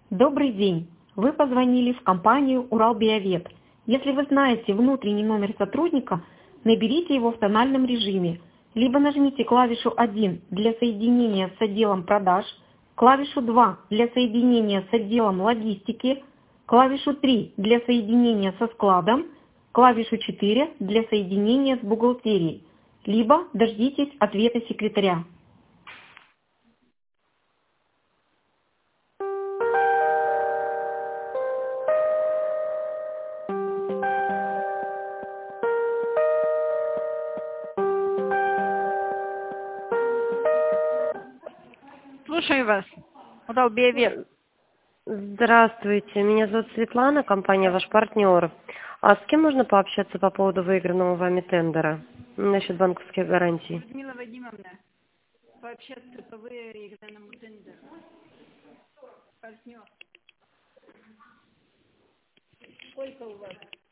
Добрый день! Вы позвонили в компанию «Уралбиовед». Если вы знаете внутренний номер сотрудника, наберите его в тональном режиме, либо нажмите клавишу 1 для соединения с отделом продаж, клавишу 2 для соединения с отделом логистики, клавишу 3 для соединения со складом, клавишу 4 для соединения с бухгалтерией, либо дождитесь ответа секретаря. Слушаю вас. Уралбиовед. Здравствуйте, меня зовут Светлана, компания «Ваш партнер». А с кем можно пообщаться по поводу выигранного вами тендера насчет банковских гарантий? Людмила Вадимовна, пообщаться по выигранному тендеру. Партнер. Сколько у вас?